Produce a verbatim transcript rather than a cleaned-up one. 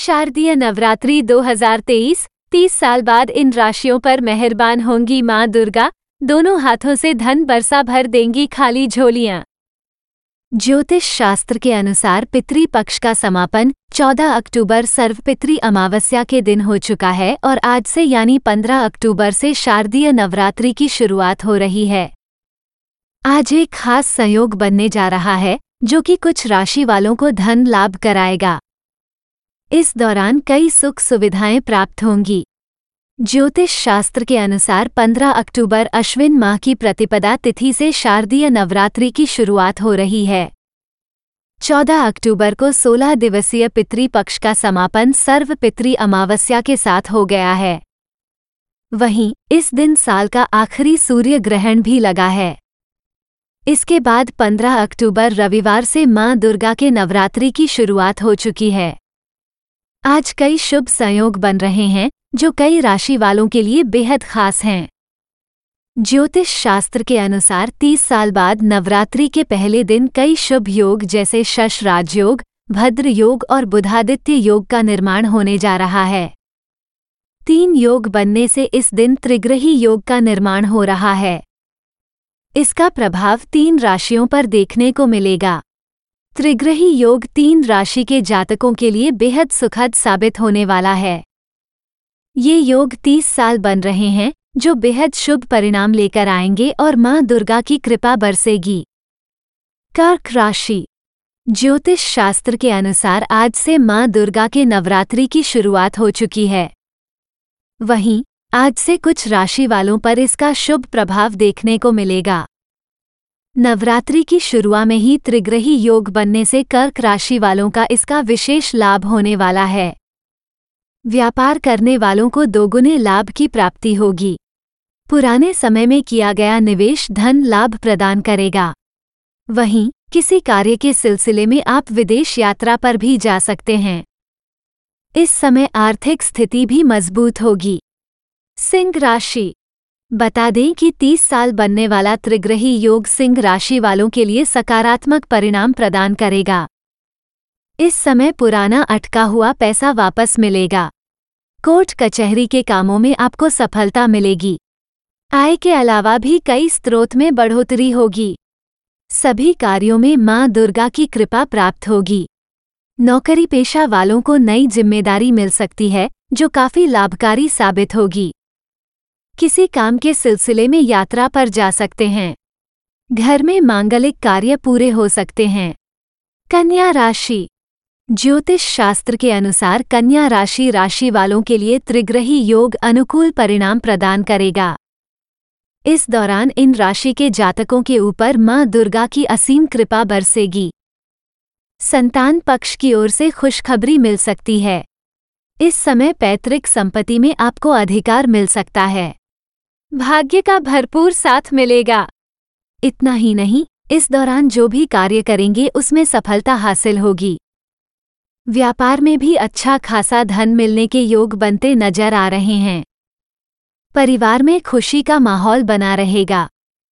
शारदीय नवरात्रि दो हज़ार तेईस, तीस साल बाद इन राशियों पर मेहरबान होंगी माँ दुर्गा, दोनों हाथों से धन बरसा भर देंगी खाली झोलियाँ। ज्योतिष शास्त्र के अनुसार पितृ पक्ष का समापन चौदह अक्टूबर सर्वपितृ अमावस्या के दिन हो चुका है और आज से यानी पंद्रह अक्टूबर से शारदीय नवरात्रि की शुरुआत हो रही है। आज एक खास संयोग बनने जा रहा है जो कि कुछ राशि वालों को धन लाभ कराएगा। इस दौरान कई सुख सुविधाएं प्राप्त होंगी। ज्योतिष शास्त्र के अनुसार पंद्रह अक्टूबर अश्विन माह की प्रतिपदा तिथि से शारदीय नवरात्रि की शुरुआत हो रही है। चौदह अक्टूबर को सोलह दिवसीय पितृ पक्ष का समापन सर्व पितृ अमावस्या के साथ हो गया है। वहीं इस दिन साल का आखिरी सूर्य ग्रहण भी लगा है। इसके बाद पंद्रह अक्टूबर रविवार से मां दुर्गा के नवरात्रि की शुरुआत हो चुकी है। आज कई शुभ संयोग बन रहे हैं जो कई राशि वालों के लिए बेहद खास हैं। ज्योतिष शास्त्र के अनुसार तीस साल बाद नवरात्रि के पहले दिन कई शुभ योग जैसे शश राजयोग, भद्र योग और बुधादित्य योग का निर्माण होने जा रहा है। तीन योग बनने से इस दिन त्रिग्रही योग का निर्माण हो रहा है। इसका प्रभाव तीन राशियों पर देखने को मिलेगा। त्रिग्रही योग तीन राशि के जातकों के लिए बेहद सुखद साबित होने वाला है। ये योग तीस साल बन रहे हैं जो बेहद शुभ परिणाम लेकर आएंगे और मां दुर्गा की कृपा बरसेगी। कर्क राशि। ज्योतिष शास्त्र के अनुसार आज से मां दुर्गा के नवरात्रि की शुरुआत हो चुकी है। वहीं आज से कुछ राशि वालों पर इसका शुभ प्रभाव देखने को मिलेगा। नवरात्रि की शुरुआत में ही त्रिग्रही योग बनने से कर्क राशि वालों का इसका विशेष लाभ होने वाला है। व्यापार करने वालों को दोगुने लाभ की प्राप्ति होगी। पुराने समय में किया गया निवेश धन लाभ प्रदान करेगा। वहीं किसी कार्य के सिलसिले में आप विदेश यात्रा पर भी जा सकते हैं। इस समय आर्थिक स्थिति भी मजबूत होगी। सिंह राशि। बता दें कि तीस साल बनने वाला त्रिग्रही योग सिंह राशि वालों के लिए सकारात्मक परिणाम प्रदान करेगा। इस समय पुराना अटका हुआ पैसा वापस मिलेगा। कोर्ट कचहरी के कामों में आपको सफलता मिलेगी। आय के अलावा भी कई स्रोत में बढ़ोतरी होगी। सभी कार्यों में मां दुर्गा की कृपा प्राप्त होगी। नौकरी पेशा वालों को नई जिम्मेदारी मिल सकती है जो काफी लाभकारी साबित होगी। किसी काम के सिलसिले में यात्रा पर जा सकते हैं। घर में मांगलिक कार्य पूरे हो सकते हैं। कन्या राशि। ज्योतिष शास्त्र के अनुसार कन्या राशि राशि वालों के लिए त्रिग्रही योग अनुकूल परिणाम प्रदान करेगा। इस दौरान इन राशि के जातकों के ऊपर मां दुर्गा की असीम कृपा बरसेगी। संतान पक्ष की ओर से खुशखबरी मिल सकती है। इस समय पैतृक संपत्ति में आपको अधिकार मिल सकता है। भाग्य का भरपूर साथ मिलेगा। इतना ही नहीं, इस दौरान जो भी कार्य करेंगे उसमें सफलता हासिल होगी। व्यापार में भी अच्छा खासा धन मिलने के योग बनते नजर आ रहे हैं। परिवार में खुशी का माहौल बना रहेगा।